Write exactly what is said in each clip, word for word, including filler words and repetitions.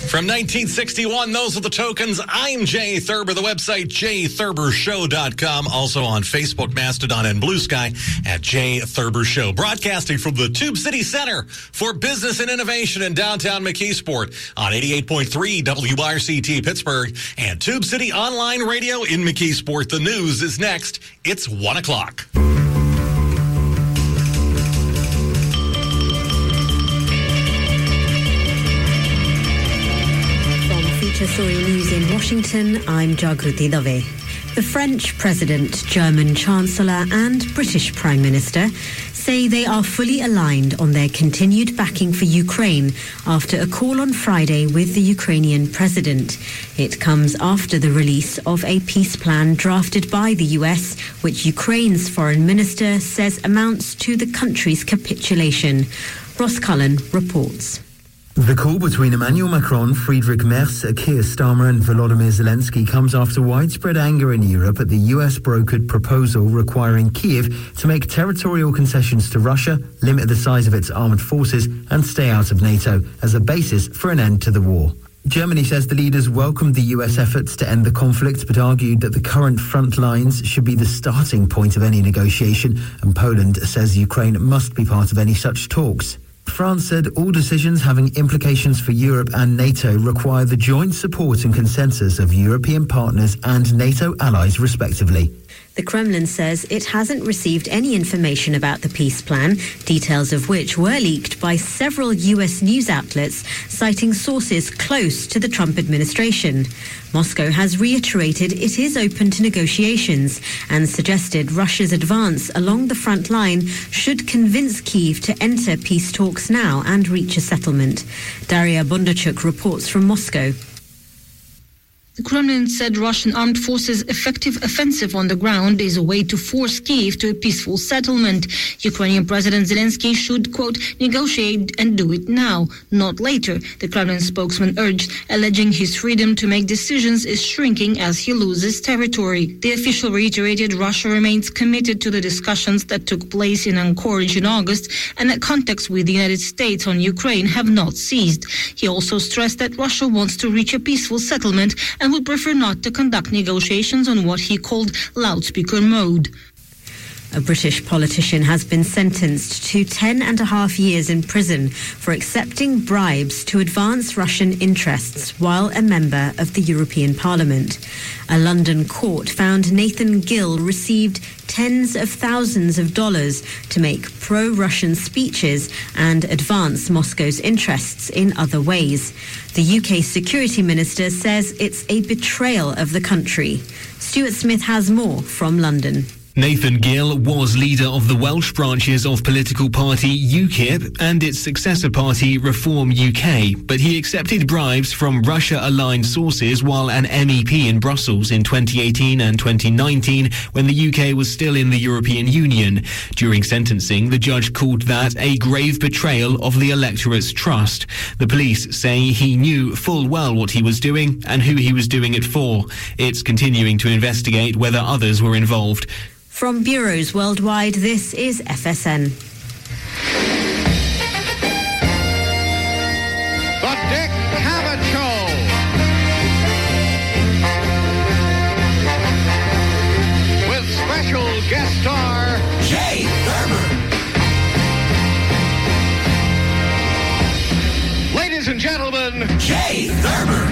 From nineteen sixty-one, those are the tokens. I'm Jay Thurber. The website, jay thurber show dot com. Also on Facebook, Mastodon, and Blue Sky at Jay Thurber Show. Broadcasting from the Tube City Center for Business and Innovation in downtown McKeesport on eighty-eight point three W R C T Pittsburgh and Tube City Online Radio in McKeesport. The news is next. It's one o'clock. Story News in Washington, I'm Jagruti Dave. The French President, German Chancellor and British Prime Minister say they are fully aligned on their continued backing for Ukraine after a call on Friday with the Ukrainian president. It comes after the release of a peace plan drafted by the U S, which Ukraine's foreign minister says amounts to the country's capitulation. Ross Cullen reports. The call between Emmanuel Macron, Friedrich Merz, Keir Starmer and Volodymyr Zelensky comes after widespread anger in Europe at the U S-brokered proposal requiring Kyiv to make territorial concessions to Russia, limit the size of its armed forces and stay out of NATO as a basis for an end to the war. Germany says the leaders welcomed the U S efforts to end the conflict but argued that the current front lines should be the starting point of any negotiation, and Poland says Ukraine must be part of any such talks. France said all decisions having implications for Europe and NATO require the joint support and consensus of European partners and NATO allies, respectively. The Kremlin says it hasn't received any information about the peace plan, details of which were leaked by several U S news outlets, citing sources close to the Trump administration. Moscow has reiterated it is open to negotiations and suggested Russia's advance along the front line should convince Kyiv to enter peace talks now and reach a settlement. Daria Bondarchuk reports from Moscow. The Kremlin said Russian armed forces' effective offensive on the ground is a way to force Kyiv to a peaceful settlement. Ukrainian President Zelensky should, quote, negotiate and do it now, not later, the Kremlin spokesman urged, alleging his freedom to make decisions is shrinking as he loses territory. The official reiterated Russia remains committed to the discussions that took place in Anchorage in August and that contacts with the United States on Ukraine have not ceased. He also stressed that Russia wants to reach a peaceful settlement and would prefer not to conduct negotiations on what he called loudspeaker mode. A British politician has been sentenced to ten and a half years in prison for accepting bribes to advance Russian interests while a member of the European Parliament. A London court found Nathan Gill received tens of thousands of dollars to make pro-Russian speeches and advance Moscow's interests in other ways. The U K Security Minister says it's a betrayal of the country. Stuart Smith has more from London. Nathan Gill was leader of the Welsh branches of political party UKIP and its successor party Reform U K, but he accepted bribes from Russia-aligned sources while an M E P in Brussels in twenty eighteen and twenty nineteen when the U K was still in the European Union. During sentencing, the judge called that a grave betrayal of the electorate's trust. The police say he knew full well what he was doing and who he was doing it for. It's continuing to investigate whether others were involved. From bureaus worldwide, this is F S N. The Dick Cavett Show. With special guest star Jay Thurber. Ladies and gentlemen, Jay Thurber.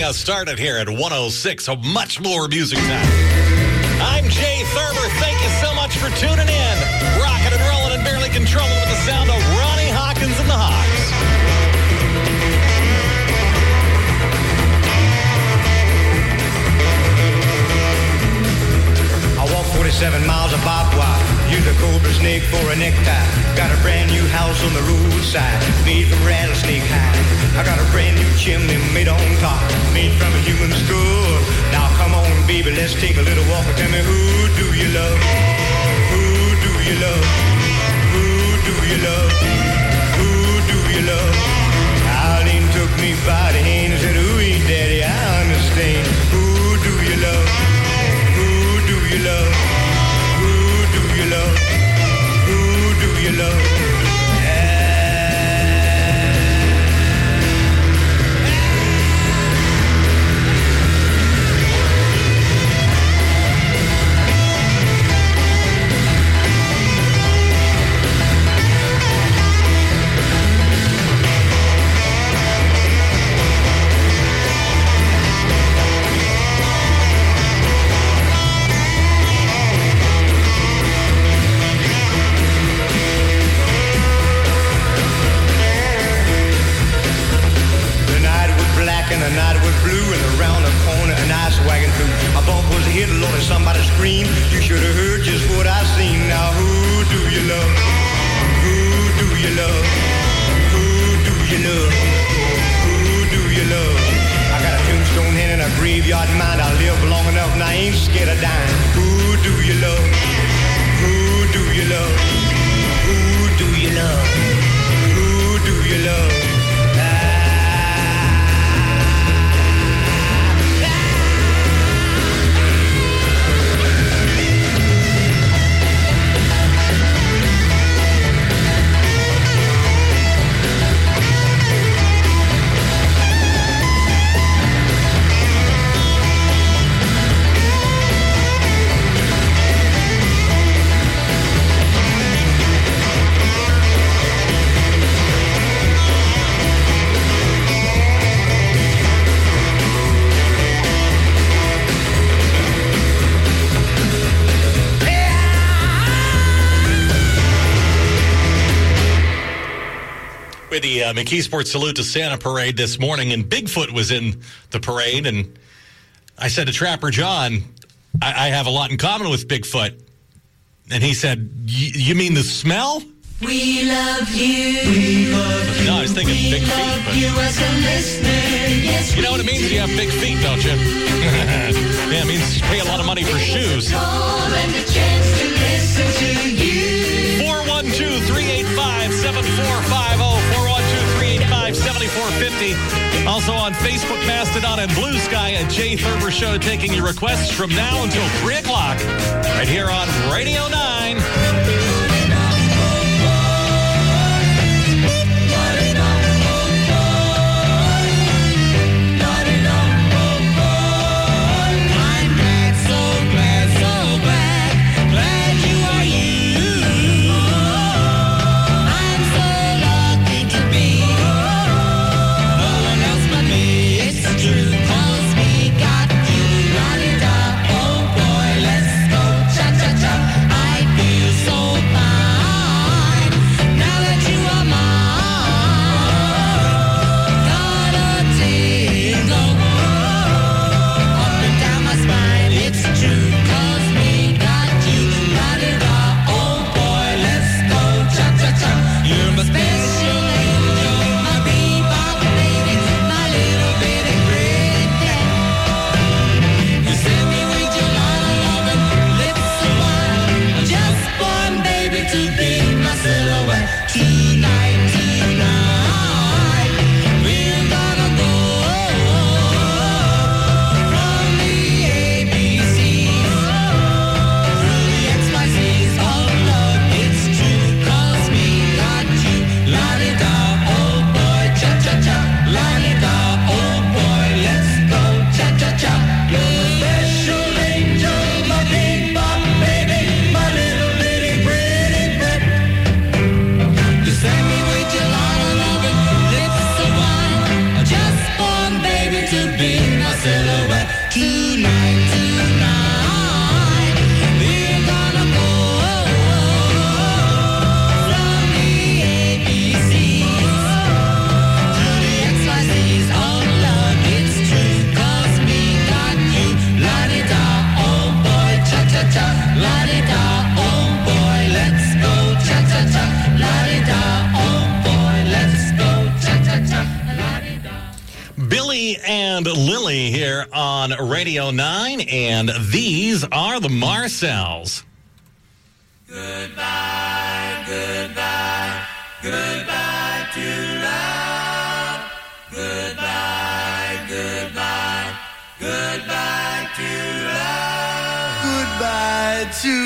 us started here at one oh six, so much more music time. I'm Jay Thurber. Thank you so much for tuning in. Rocking and rolling and barely controlling with the sound of Ronnie Hawkins and the Hawks. I walk forty-seven miles of barbed wire, use a cobra snake for a necktie. Got a brand new house on the roadside, made from rattlesnake hide. I got a brand new chimney made on top, made from a human skull. Now come on, baby, let's take a little walk and tell me, who do you love? Who do you love? Who do you love? Who do you love? Eileen took me by the hand and said, ooh, daddy, I understand. Who do you love? Who do you love? Who do you love? Who do you love? And the night was blue, and around the corner an ice wagon flew. A bump was hit, Lord, and somebody screamed. You should have heard just what I seen. Now who do you love? Who do you love? Who do you love? Who do you love? I got a tombstone hen and a graveyard mind. I live long enough and I ain't scared of dying. Who do you love? Who do you love? Who do you love? Who do you love? The uh, McKeesport Salute to Santa parade this morning, and Bigfoot was in the parade, and I said to Trapper John, I, I have a lot in common with Bigfoot. And he said, you mean the smell? We love you. We love you. No, I was thinking we big feet. Love But you as a listener. Yes, you know what it means? You have big feet, don't you? Yeah, it means you pay a lot of money for shoes. Call and the chance to listen to you. four one two, three eight five, seven four five zero. four one two, three eight five, seven four five zero. Also on Facebook, Mastodon, and Blue Sky at Jay Thurber Show, taking your requests from now until three o'clock. Right here on Radio nine. I feel so fine. here on Radio nine, and these are the Marcells. Goodbye, goodbye, goodbye to love. Goodbye, goodbye, goodbye to love. Goodbye to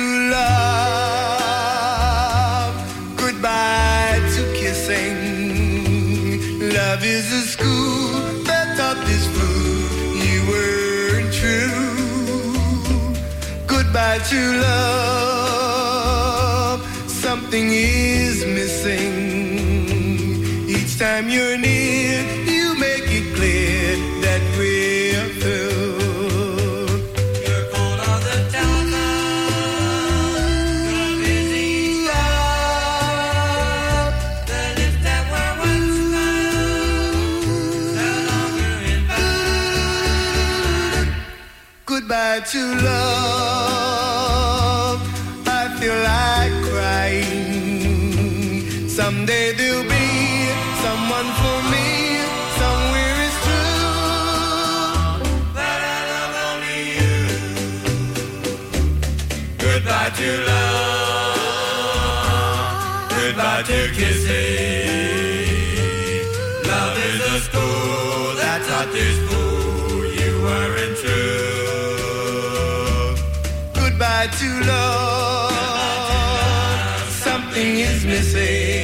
love. Goodbye to kissing. Love is a school that taught this fool you weren't true. Goodbye to love. Something is missing. Each time you're near, you make it clear that we're through. You're cold on the telephone. You're busy love. The lips that were once no longer invited. Goodbye to love. I feel like crying. Someday there'll be someone for me. Somewhere it's true. But I love only you. Goodbye to love. Goodbye to kissing. Love is a school that taught this fool you weren't true. Goodbye to love. Something is missing.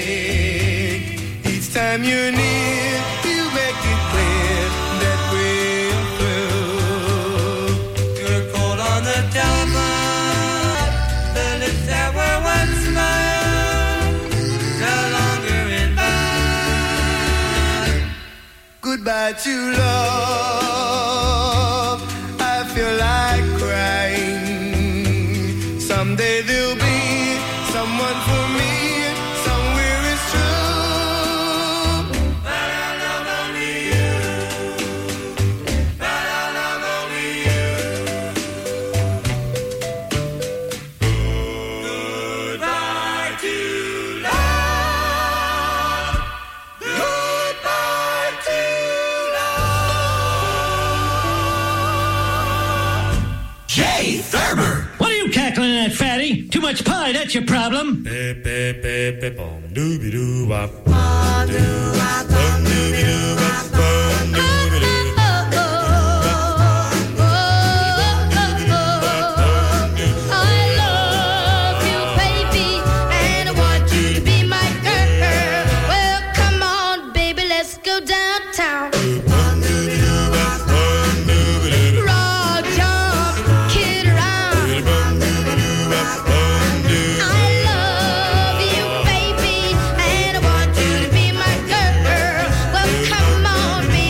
Each time you're near, you make it clear that we're through. You're cold on the telephone. The lips that were once smiled no longer invite. Goodbye to love. I feel like crying. Someday there'll be someone for me. Somewhere it's true. But I love only you. But I love only you. Goodbye to love. Goodbye to love. Jay Thurber. What are you cackling at, fatty? Too much pie, that's your problem. Downtown. Rock, jump, kid around. I love you, baby, and I want you to be my girl. Well, come on, baby.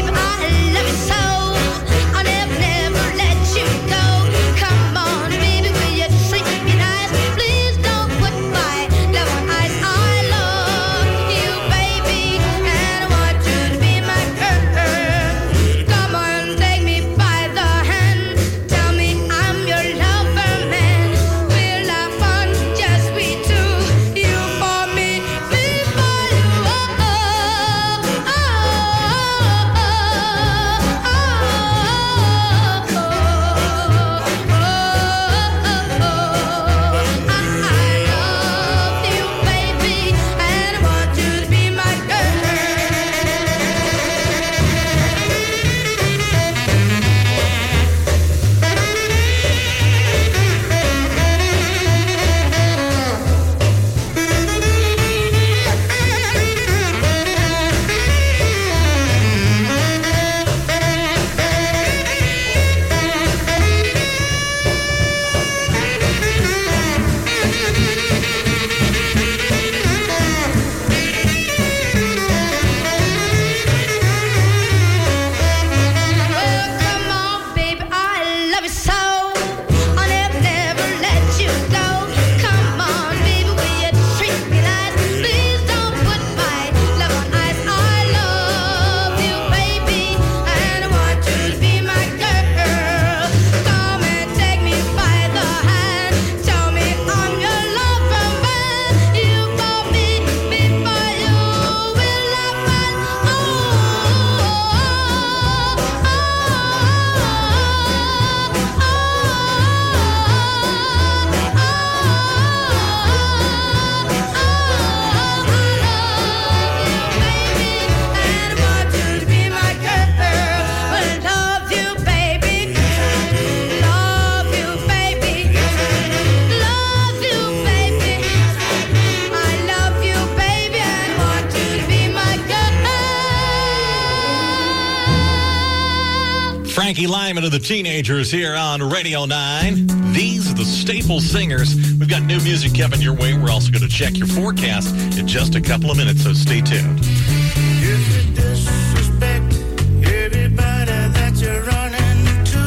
Frankie Lyman and the Teenagers here on Radio nine. These are the staple singers. We've got new music coming your way. We're also going to check your forecast in just a couple of minutes, so stay tuned. If you disrespect everybody that you're running to,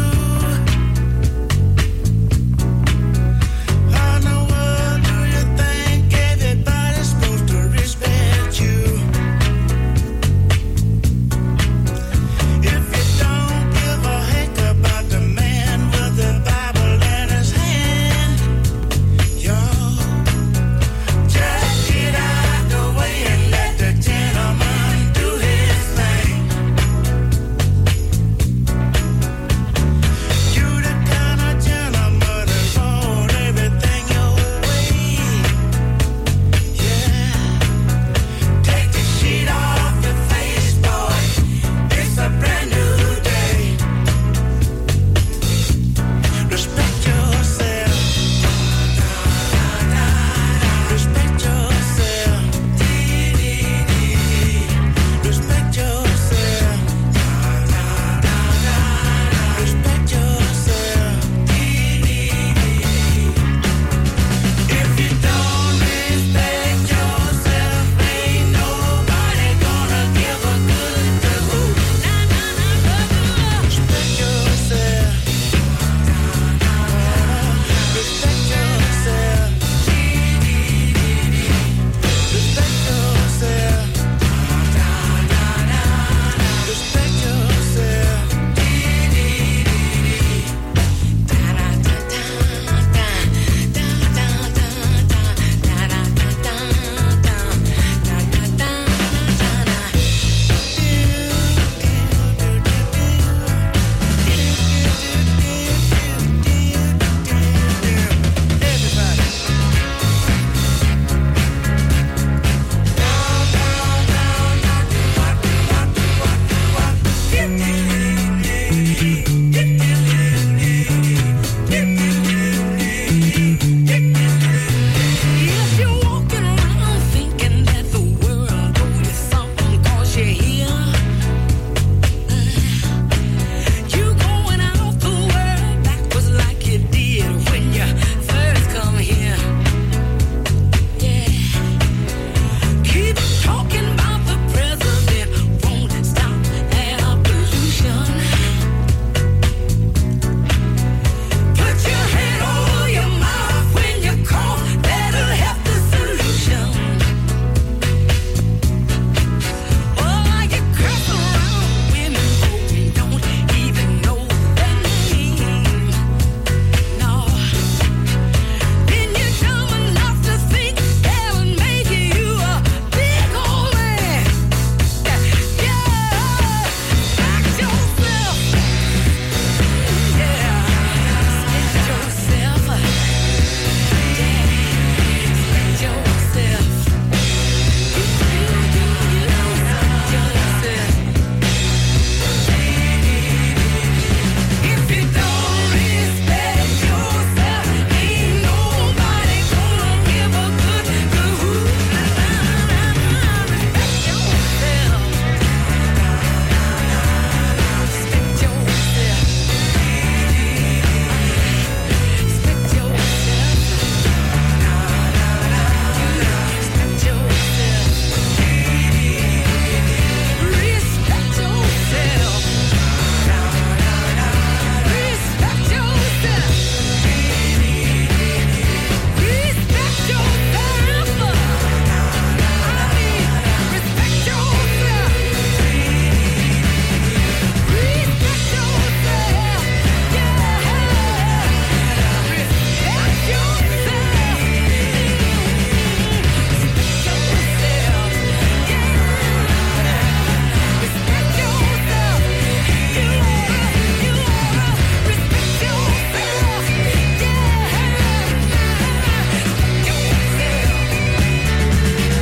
how in the world do you think everybody's supposed to respect you? If you don't give a heck about the man with the Bible in his hand, yo, just get out the way and let the gentleman do his thing. You the kind of gentleman that roll everything your way. Yeah, take the sheet off your face, boy. It's a brand new day. Respect yourself. Respect yourself. Respect yourself. Respect yourself. If you don't respect yourself, ain't nobody gonna give a good to who. Respect yourself. Respect yourself. Respect yourself. Respect yourself. Everybody. If you're walking around thinking that the world owes you something 'cause you're here, you going out the world backwards like you did when you first come here. Yeah, keep talking about the president won't stop air pollution. Put your hand over your mouth when you cough, that'll help the solution. Oh, you curse around women who don't even know their name. No, then you're dumb enough to think that would make you a big old man. Yeah, respect yourself. Yeah, respect yourself. Yeah, respect yourself. You, you, you, you respect yourself. If you don't respect yourself, ain't nobody gonna give a good to who. Respect yourself. Respect yourself. Respect yourself. Respect yourself. Respect yourself. Respect yourself. Respect yourself. I mean, respect yourself. Respect yourself. Yeah. Respect yourself. Respect yourself. Yeah. Respect yourself. You oughta, you oughta respect yourself. Yeah. Respect yourself.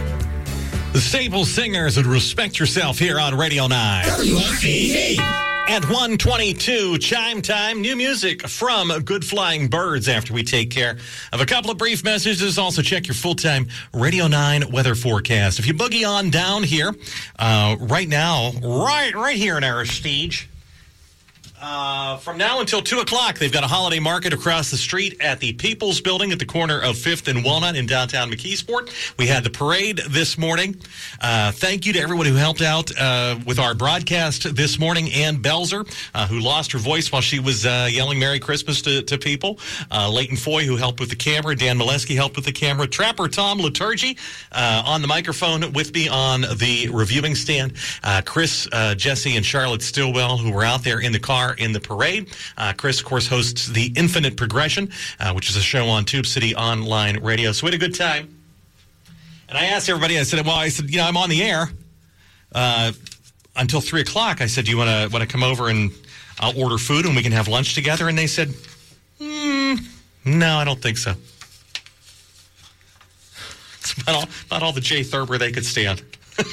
The staple singers would respect yourself here on Radio nine. W R C V. At one twenty-two, chime time, new music from Good Flying Birds after we take care of a couple of brief messages. Also check your full-time Radio nine weather forecast. If you boogie on down here, uh, right now, right right here in Aristide, Uh, from now until two o'clock, they've got a holiday market across the street at the People's Building at the corner of fifth and Walnut in downtown McKeesport. We had the parade this morning. Uh, thank you to everyone who helped out uh, with our broadcast this morning. Ann Belzer, uh, who lost her voice while she was uh, yelling Merry Christmas to, to people. Uh, Leighton Foy, who helped with the camera. Dan Molesky helped with the camera. Trapper Tom Liturgy uh, on the microphone with me on the reviewing stand. Uh, Chris, uh, Jesse, and Charlotte Stillwell, who were out there in the car in the parade. Uh, Chris, of course, hosts The Infinite Progression, uh, which is a show on Tube City Online Radio. So we had a good time. And I asked everybody, I said, well, I said, you know, I'm on the air uh, until three o'clock. I said, do you want to want to come over and I'll order food and we can have lunch together? And they said, mm, no, I don't think so. It's about all, about all the Jay Thurber they could stand.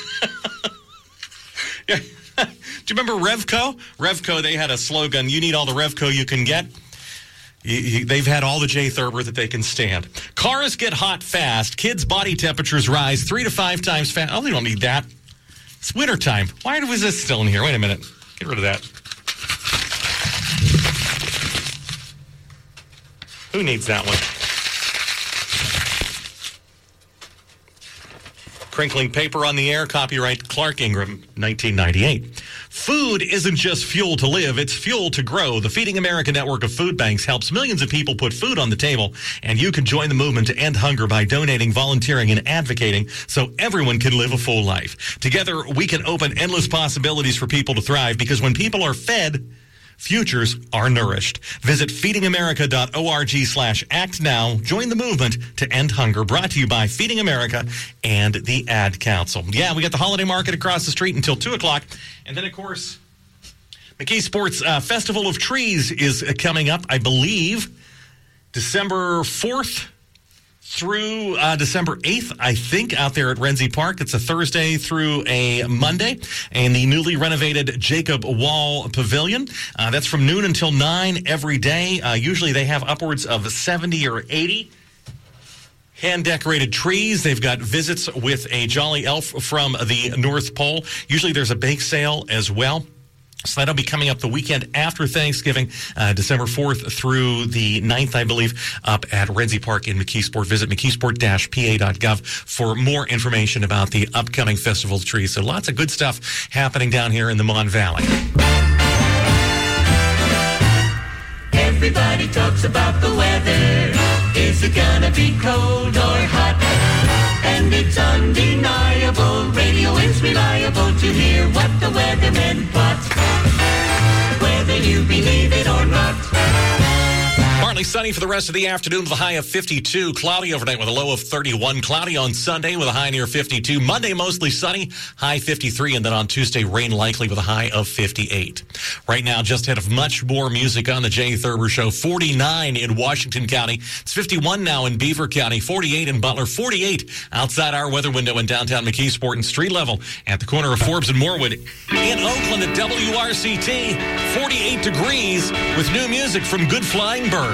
Yeah. Do you remember Revco? Revco, they had a slogan, you need all the Revco you can get. You, you, they've had all the Jay Thurber that they can stand. Cars get hot fast. Kids' body temperatures rise three to five times fast. Oh, they don't need that. It's wintertime. Why was this still in here? Wait a minute. Get rid of that. Who needs that one? Crinkling paper on the air, copyright Clark Ingram, nineteen ninety-eight. Food isn't just fuel to live, it's fuel to grow. The Feeding America network of food banks helps millions of people put food on the table, and you can join the movement to end hunger by donating, volunteering, and advocating so everyone can live a full life. Together, we can open endless possibilities for people to thrive, because when people are fed, futures are nourished. Visit feedingamerica.org slash act now. Join the movement to end hunger. Brought to you by Feeding America and the Ad Council. Yeah, we got the holiday market across the street until two o'clock. And then, of course, McKeesport's uh, Festival of Trees is uh, coming up, I believe, December fourth through uh, December eighth, I think, out there at Renzi Park. It's a Thursday through a Monday, and the newly renovated Jacob Wall Pavilion. Uh, that's from noon until nine every day. Uh, usually they have upwards of seventy or eighty hand-decorated trees. They've got visits with a jolly elf from the North Pole. Usually there's a bake sale as well. So that'll be coming up the weekend after Thanksgiving, uh, December fourth through the ninth, I believe, up at Renzi Park in McKeesport. Visit mckesport dash p a dot gov for more information about the upcoming Festival of Trees. So lots of good stuff happening down here in the Mon Valley. Everybody talks about the weather. Is it gonna be cold or hot? And it's undeniable, radio is reliable to hear what the weathermen plot. Whether you believe it or not. Partly sunny for the rest of the afternoon with a high of fifty-two. Cloudy overnight with a low of thirty-one. Cloudy on Sunday with a high near fifty-two. Monday mostly sunny, high fifty-three. And then on Tuesday, rain likely with a high of fifty-eight. Right now, just ahead of much more music on the Jay Thurber Show. forty-nine in Washington County. It's fifty-one now in Beaver County. forty-eight in Butler. forty-eight outside our weather window in downtown McKeesport, and street level at the corner of Forbes and Moorwood. In Oakland at W R C T, forty-eight degrees with new music from Good Flying Birds.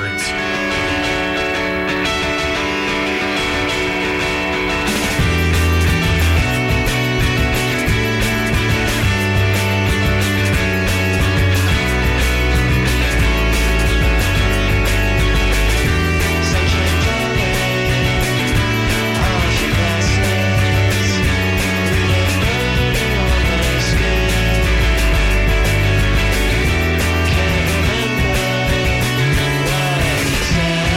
Can't remember what he said.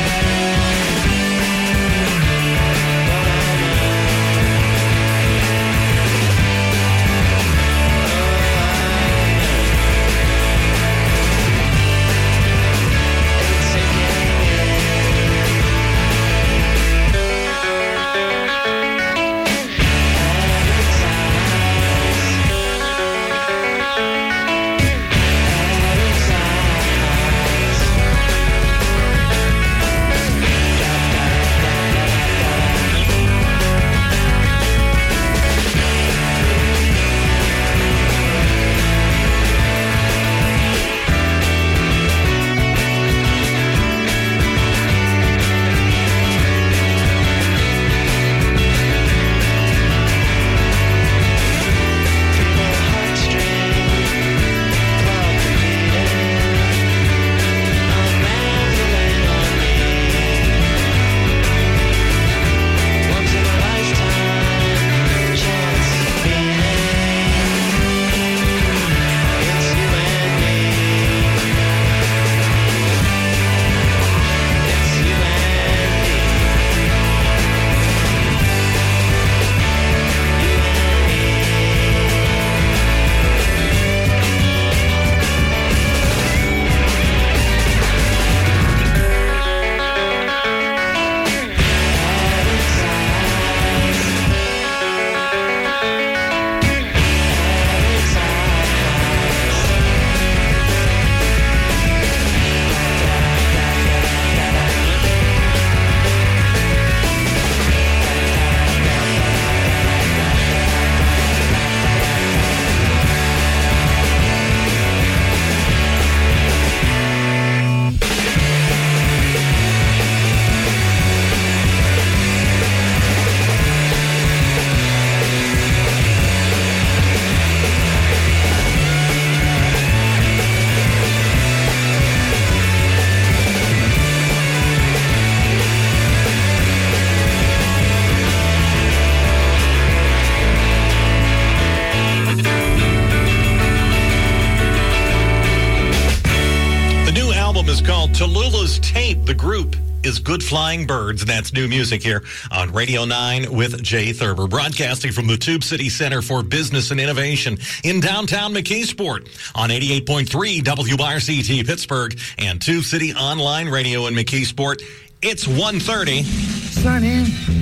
The group is Good Flying Birds, and that's new music here on Radio nine with Jay Thurber, broadcasting from the Tube City Center for Business and Innovation in downtown McKeesport on eighty-eight point three W R C T Pittsburgh and Tube City Online Radio in McKeesport. It's one thirty. Sunny,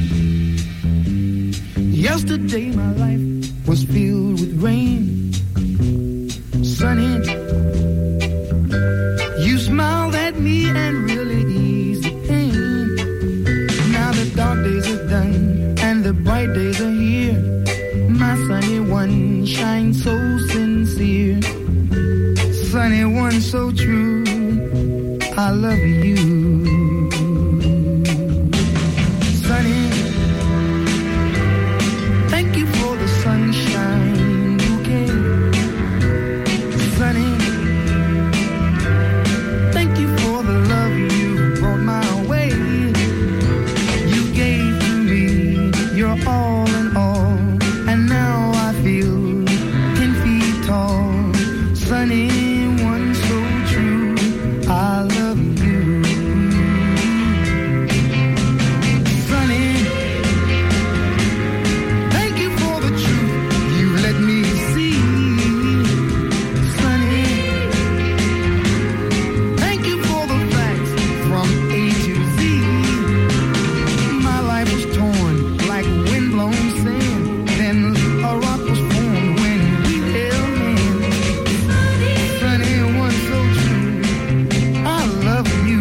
yesterday my life was filled with rain. Sunny, you smiled at me and really eased the pain. Now the dark days are done and the bright days are here. My sunny one shines so sincere. Sunny one so true, I love you. Sunny, thank you for the sunshine bouquet. Sunny, thank you for the love you brought my way. You gave to me your all in all, and now I feel ten feet tall. Sunny, one so true, I love you. Sunny, thank you for the truth you let me see. Sunny, thank you for the facts from A to Z. My life was torn like windblown sand, then a rock was formed when we held hands. Sunny, one so true, I love you.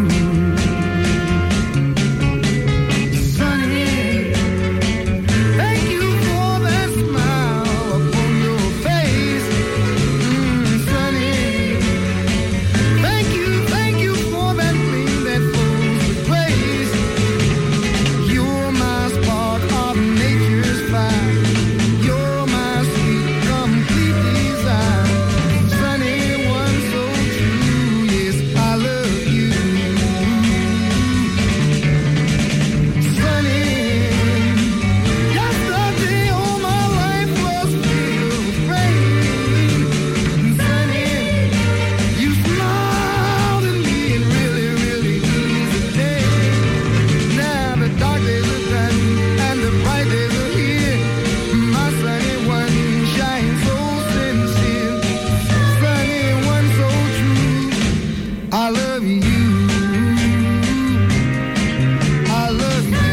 Sunny, thank you for that smile upon your face. Mm, Sunny, thank you, thank you for that gleam that flows with grace. You're my spark of nature's fire. You're my sweet, complete desire. Sunny, one so true, yes, I love you. Sunny, yesterday all my life was filled with rain. Sunny, you smiled at me and really, really eased the day. Now the dark days are done and the bright days are here. My sunny one shines so sincere. Sunny one so true, I love you. I love you.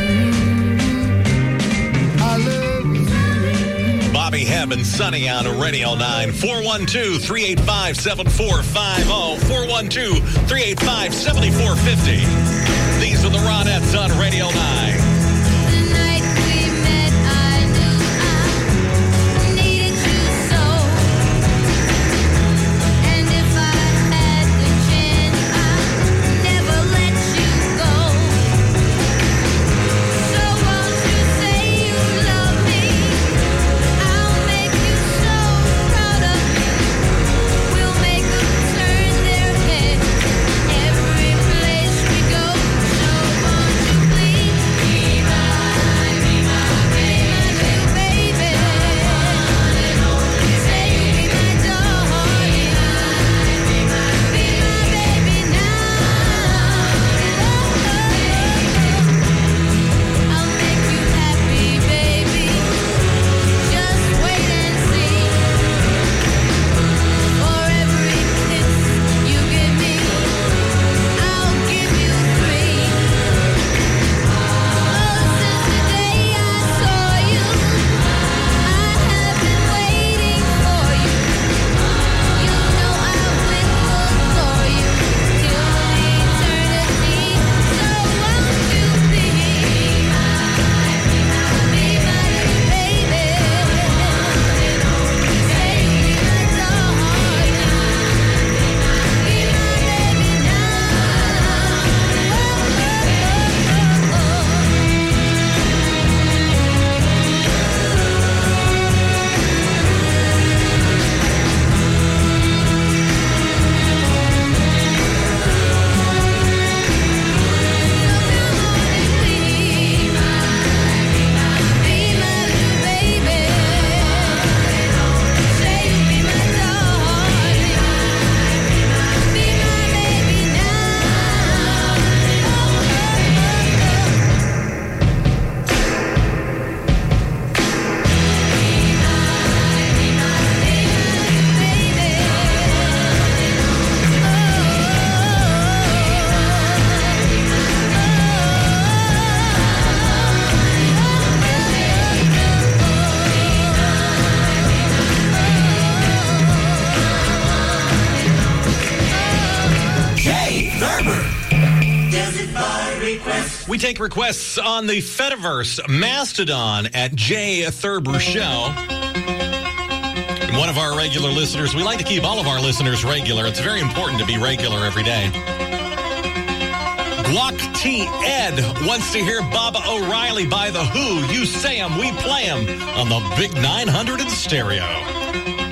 I love you. Bobby Hebb and Sunny on Radio nine. four one two, three eight five, seven four five zero. four one two, three eight five, seven four five zero. These are the Ronettes on Radio nine. The night we met, I knew I needed you so. And if I had the chance, I'd never let you go. So won't you say you love me? I'll make you so proud of me. We'll make them turn their heads every place we go. So won't you please take requests on the Fediverse Mastodon at Jay Thurber Show. One of our regular listeners, we like to keep all of our listeners regular. It's very important to be regular every day. Guac T. Ed wants to hear Baba O'Reilly by The Who. You say 'em, we play 'em on the Big nine hundred in stereo.